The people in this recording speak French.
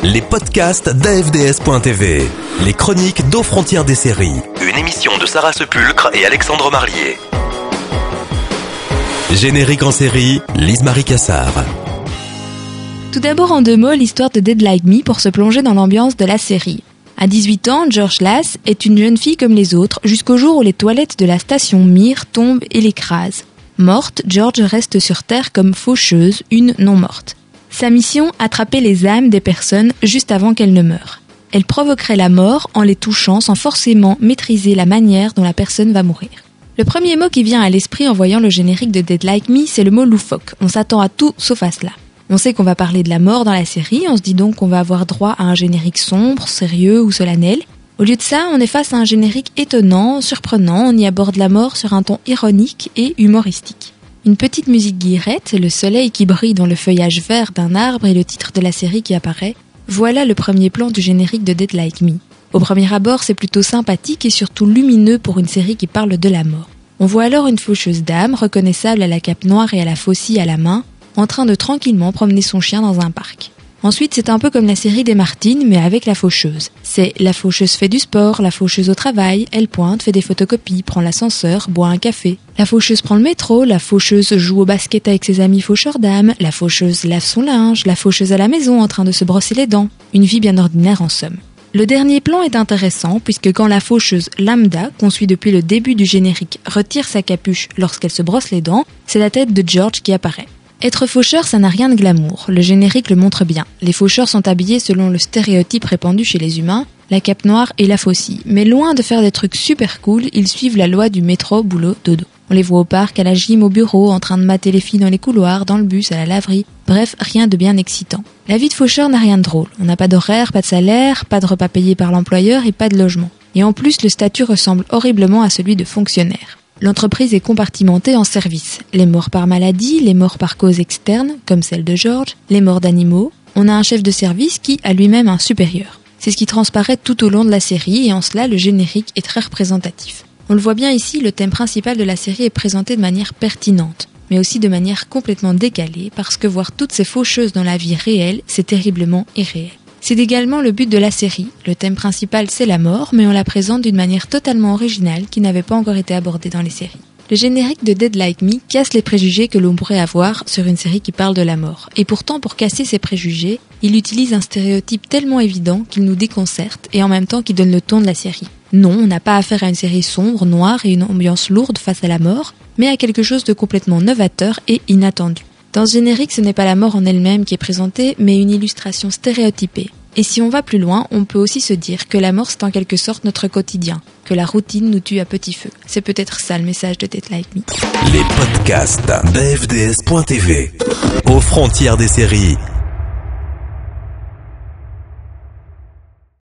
les podcasts d'AFDS.tv, les chroniques d'Aux Frontières des séries, une émission de Sarah Sepulcre et Alexandre Marlier. Générique en série, Lise-Marie Cassard. Tout d'abord en 2 mots, l'histoire de Dead Like Me pour se plonger dans l'ambiance de la série. À 18 ans, George Lass est une jeune fille comme les autres jusqu'au jour où les toilettes de la station Mir tombent et l'écrasent. Morte, George reste sur Terre comme faucheuse, une non morte. Sa mission, attraper les âmes des personnes juste avant qu'elles ne meurent. Elle provoquerait la mort en les touchant sans forcément maîtriser la manière dont la personne va mourir. Le premier mot qui vient à l'esprit en voyant le générique de Dead Like Me, c'est le mot loufoque. On s'attend à tout sauf à cela. On sait qu'on va parler de la mort dans la série, on se dit donc qu'on va avoir droit à un générique sombre, sérieux ou solennel. Au lieu de ça, on est face à un générique étonnant, surprenant, on y aborde la mort sur un ton ironique et humoristique. Une petite musique guillerette, le soleil qui brille dans le feuillage vert d'un arbre et le titre de la série qui apparaît, voilà le premier plan du générique de Dead Like Me. Au premier abord, c'est plutôt sympathique et surtout lumineux pour une série qui parle de la mort. On voit alors une faucheuse dame, reconnaissable à la cape noire et à la faucille à la main, en train de tranquillement promener son chien dans un parc. Ensuite, c'est un peu comme la série des Martines, mais avec la faucheuse. C'est la faucheuse fait du sport, la faucheuse au travail, elle pointe, fait des photocopies, prend l'ascenseur, boit un café. La faucheuse prend le métro, la faucheuse joue au basket avec ses amis faucheurs d'âmes, la faucheuse lave son linge, la faucheuse à la maison en train de se brosser les dents. Une vie bien ordinaire en somme. Le dernier plan est intéressant puisque quand la faucheuse lambda, qu'on suit depuis le début du générique, retire sa capuche lorsqu'elle se brosse les dents, c'est la tête de George qui apparaît. Être faucheur, ça n'a rien de glamour. Le générique le montre bien. Les faucheurs sont habillés selon le stéréotype répandu chez les humains, la cape noire et la faucille. Mais loin de faire des trucs super cool, ils suivent la loi du métro, boulot, dodo. On les voit au parc, à la gym, au bureau, en train de mater les filles dans les couloirs, dans le bus, à la laverie. Bref, rien de bien excitant. La vie de faucheur n'a rien de drôle. On n'a pas d'horaire, pas de salaire, pas de repas payés par l'employeur et pas de logement. Et en plus, le statut ressemble horriblement à celui de fonctionnaire. L'entreprise est compartimentée en services. Les morts par maladie, les morts par cause externe, comme celle de George, les morts d'animaux. On a un chef de service qui a lui-même un supérieur. C'est ce qui transparaît tout au long de la série et en cela, le générique est très représentatif. On le voit bien ici, le thème principal de la série est présenté de manière pertinente, mais aussi de manière complètement décalée parce que voir toutes ces faucheuses dans la vie réelle, c'est terriblement irréel. C'est également le but de la série. Le thème principal, c'est la mort, mais on la présente d'une manière totalement originale qui n'avait pas encore été abordée dans les séries. Le générique de Dead Like Me casse les préjugés que l'on pourrait avoir sur une série qui parle de la mort. Et pourtant, pour casser ces préjugés, il utilise un stéréotype tellement évident qu'il nous déconcerte et en même temps qui donne le ton de la série. Non, on n'a pas affaire à une série sombre, noire et une ambiance lourde face à la mort, mais à quelque chose de complètement novateur et inattendu. Dans ce générique, ce n'est pas la mort en elle-même qui est présentée, mais une illustration stéréotypée. Et si on va plus loin, on peut aussi se dire que la mort c'est en quelque sorte notre quotidien, que la routine nous tue à petit feu. C'est peut-être ça le message de Dead Like Me. Les podcasts d'AFDS.tv, Aux Frontières des séries.